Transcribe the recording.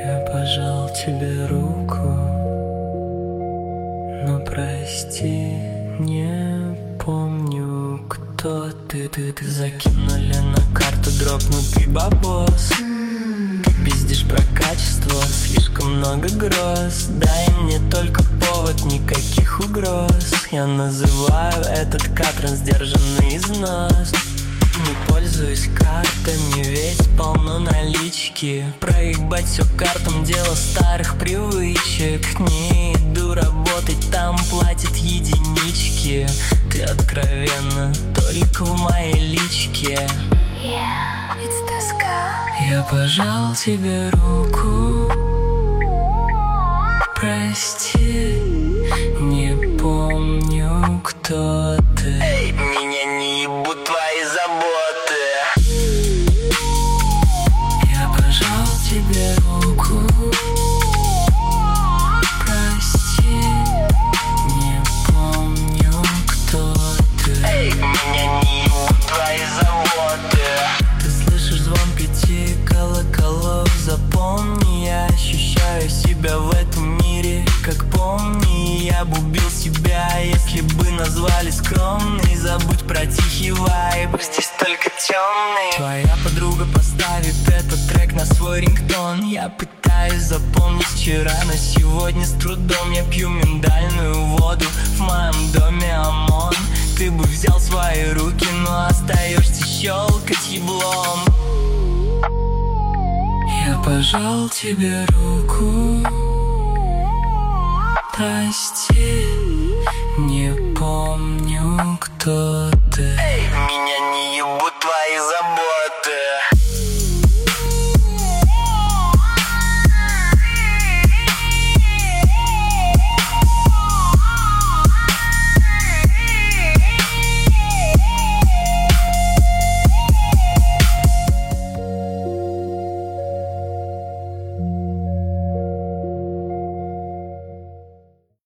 Я пожал тебе руку, но прости, не помню, кто ты. Ты закинули на карту дропнутый бабос. Ты пиздишь про качество, слишком много гроз. Дай мне только повод, никаких угроз. Я называю этот катран сдержанный износ. Не пользуюсь картами, ведь полно налички. Проебать все картам, дело старых привычек. Не иду работать, там платят единички. Ты откровенно только в моей личке. It's the sky. Я пожал тебе руку, прости, не помню, кто ты. Эй, меня не ебут твои заботы. Я пожал тебе руку, прости, не помню, кто ты. Эй, меня не ебут твои заботы. Ты слышишь звон 5 колоколов, запомни, я ощущаю себя в этом мире, как помни. Я бы убил себя, если бы назвали скромный. Забудь про тихий вайб, здесь только темный. Твоя подруга поставит этот трек на свой рингтон. Я пытаюсь запомнить вчера, но сегодня с трудом. Я пью миндальную воду, в моем доме ОМОН. Ты бы взял свои руки, но остаешься щелкать еблом. Я пожал тебе руку, прости, не помню, кто ты.